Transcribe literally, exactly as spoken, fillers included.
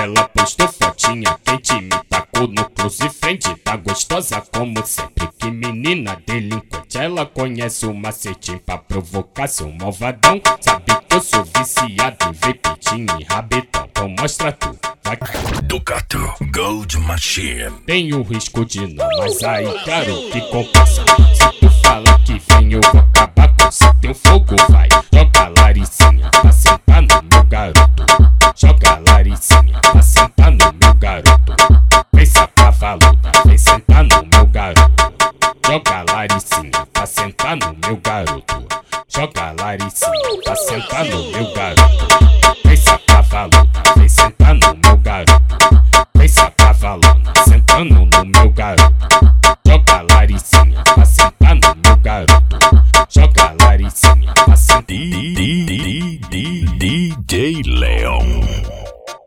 Ela postou fotinha quente, me tacou no close frente. Tá gostosa como sempre, que menina delinquente. Ela conhece o macetinho pra provocar seu malvadão. Sabe que eu sou viciado em ver pitinho e rabetão. Então mostra tu, vai. Ducato Gold Machine. Tem o risco de não, mas aí claro que compensa. Se tu fala que vem eu vou acabar com se teu fogo vai. Joga Laricinha pra sentar no meu garoto. Joga Laricinha pra sentar no meu garoto. Vem sapavaluda, vem sentar no meu garoto. Joga Laricinha pra sentar no meu garoto. Joga Laricinha pra sentar no meu garoto. Vem sapavaluda, vem sentar no meu garoto. Vem sapavalona, sentando no meu garoto. Joga Laricinha pra sentar no meu garoto. Joga Laricinha pra sentar. D J Léo.